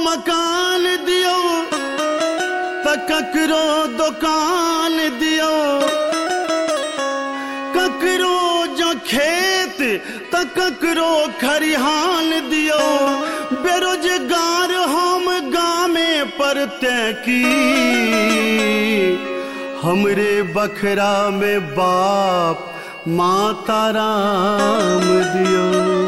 मकान दियो त ककरो दुकान दियो, ककरो जो खेत त ककरो खरिहान दियो। बेरोजगार हम गामे परते की, हमरे बखरा में बाप माता राम दियो।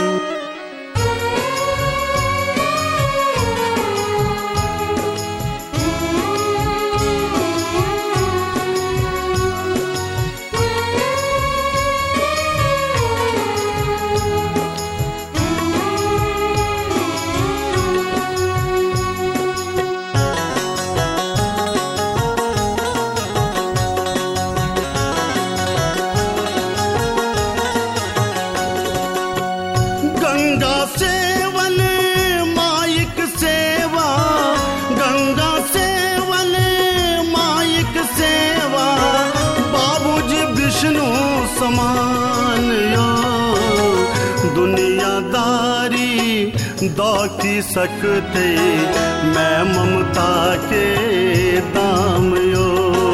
गंगा सेवन माइक सेवा, गंगा सेवन माइक सेवा, बाबूजी विष्णु समान यो। दुनियादारी दौ की सकते मैं ममता के दाम यो।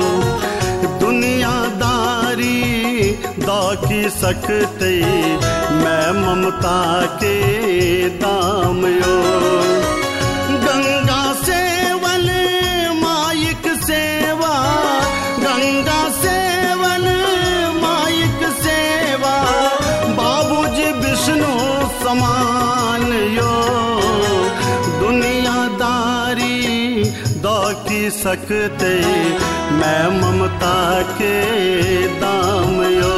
दुनियादारी दौ की सकते मैं ममता के दाम यो। गंगा सेवन माइक सेवा, गंगा सेवन माइक सेवा, बाबूजी विष्णु समान यो। दुनियादारी दौ की सकते मैं ममता के दाम यो।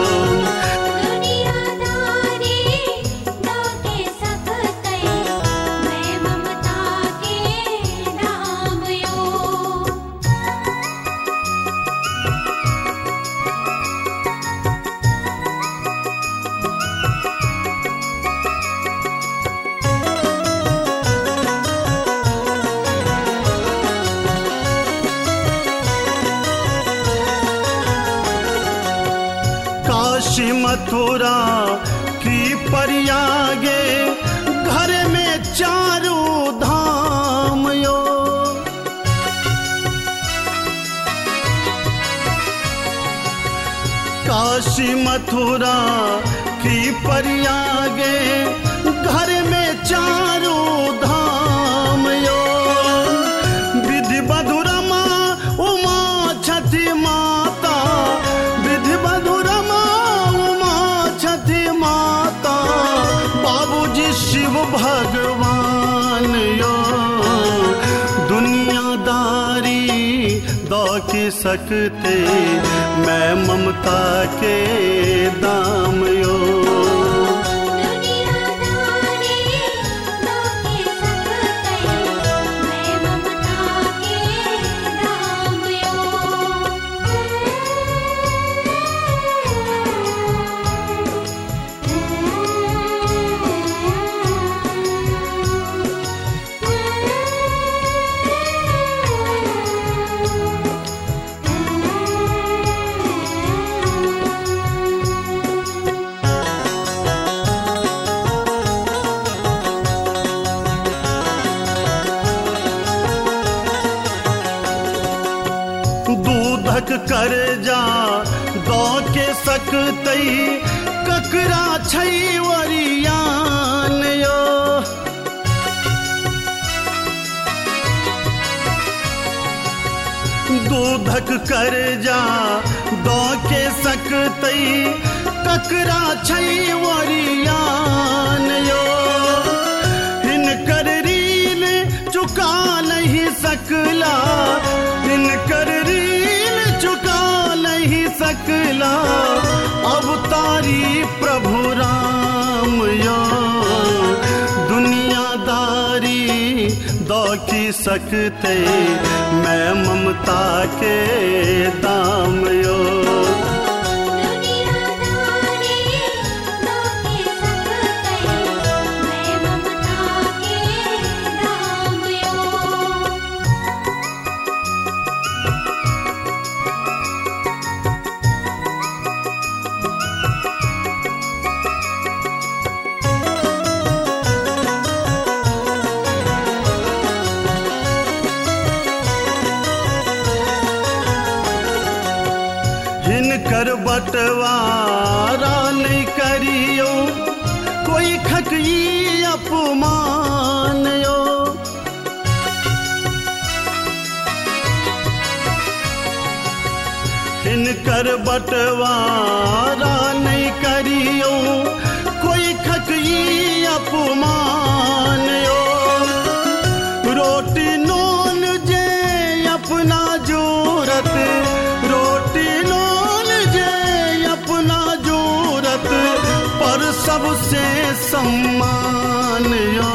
काशी मथुरा की परियागे, घर में चारों धाम यो। काशी मथुरा की परियागे, घर में चारों धाम यो। विधि बधुरमा उमा छठी माता, विधि बधुरमा माता, बाबूजी शिव भगवान यो। दुनियादारी दौ की सकते मैं ममता के दाम यो। दूधक कर जा दौ के सकतई, ककरा छै वरियान यो। दूधक कर जा दौ के सकतई, ककरा छै वरियान यो। हिनकर ऋण चुका नहीं सकला, हिनकर ऋण चुका नहीं सकला, अवतारी प्रभु राम यो। दुनियादारी दौ की सकते मैं ममता के दाम यो। बटवारा नहीं करियो कोई खकई अपमान यो हिनकर बटवारा नहीं करियो कोई खकई अपमान यो रोटी नून जे अपना जोरत रोटी नून जे अपना जोरत पर सबसे सम्मान यो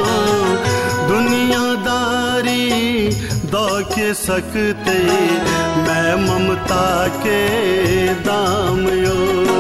दुनियादारी दो के सकते मैं ममता के दाम यो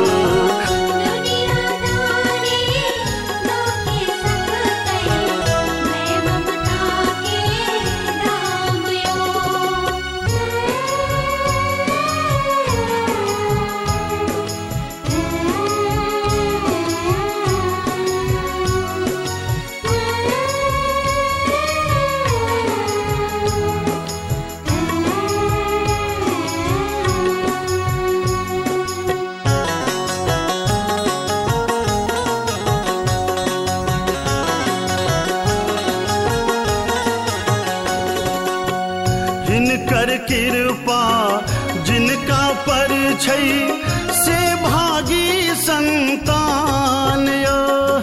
हिनकर कृपा जिनका परिचय से भागी संतान यो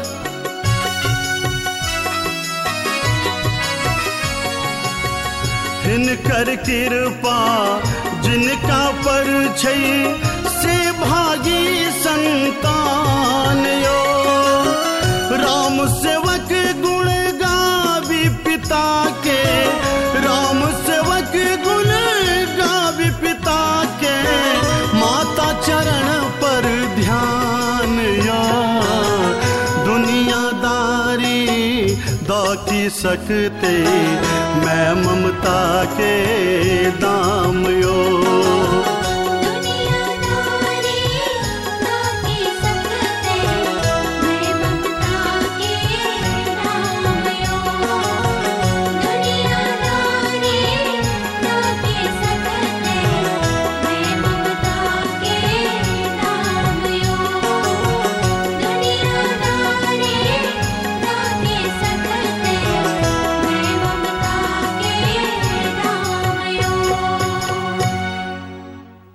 हिनकर कृपा जिनका परिचय से भागी संतान यो राम सेवक गुण गावी पिता के राम सेवक गुण गावी पिता के माता चरण पर ध्यान या दुनियादारी दो की सकते मैं ममता के दाम यो